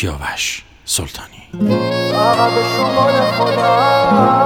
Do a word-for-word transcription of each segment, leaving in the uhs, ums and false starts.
کیاوش سلطانی. فقط به شمال خودم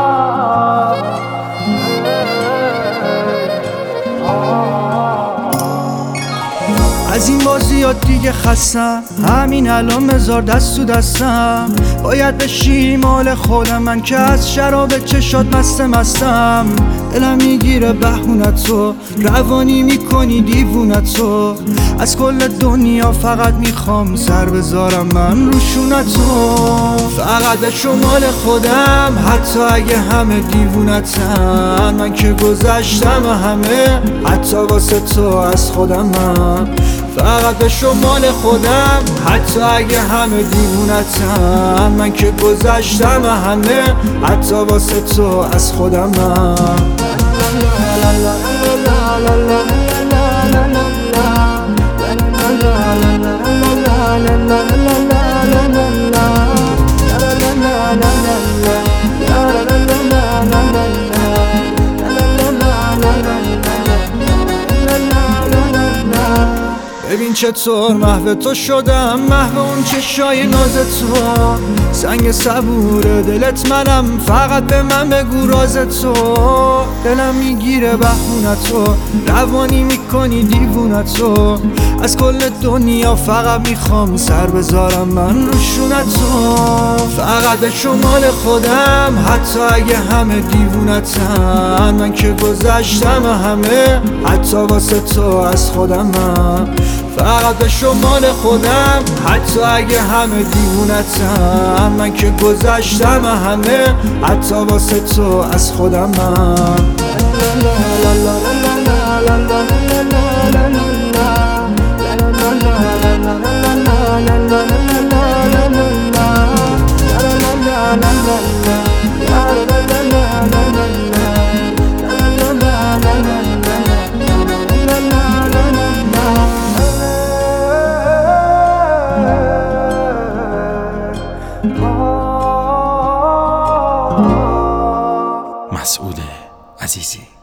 از این بازیات دیگه خستم، همین الان مزار دست تو دستم. باید بشی مال خودم، من که از شراب چشات مست مستم. دلم میگیره بهونتو، روانی میکنی دیوونتو. از کل دنیا فقط میخوام سر بذارم من روشونتو. فقط به شمال خودم، حتی اگه همه دیوونتن. من که گذشتم همه، حتی واسه تو از خودم من. فقط به شمال خودم، حتی اگه همه دیوونتن. من که گذشتم همه، حتی واسه تو از خودم من. ببین چطور محو تو شدم، محو اون چشای ناز تو. سنگ صبور دلت منم، فقط به من بگو راز تو. دلم میگیره بهونتو، روانی میکنی دیوونتو. از کل دنیا فقط میخوام سر بذارم من روشونتو. فقط به شمال خودم، حتی اگه همه دیوونتن. من که گذشتم همه، حتی واسه تو از خودم من. فقط به شمال خودم، حتی اگه همه دیوونتن. من که گذشتم همه، حتی واسه تو از خودم من. مسعود عزیزی.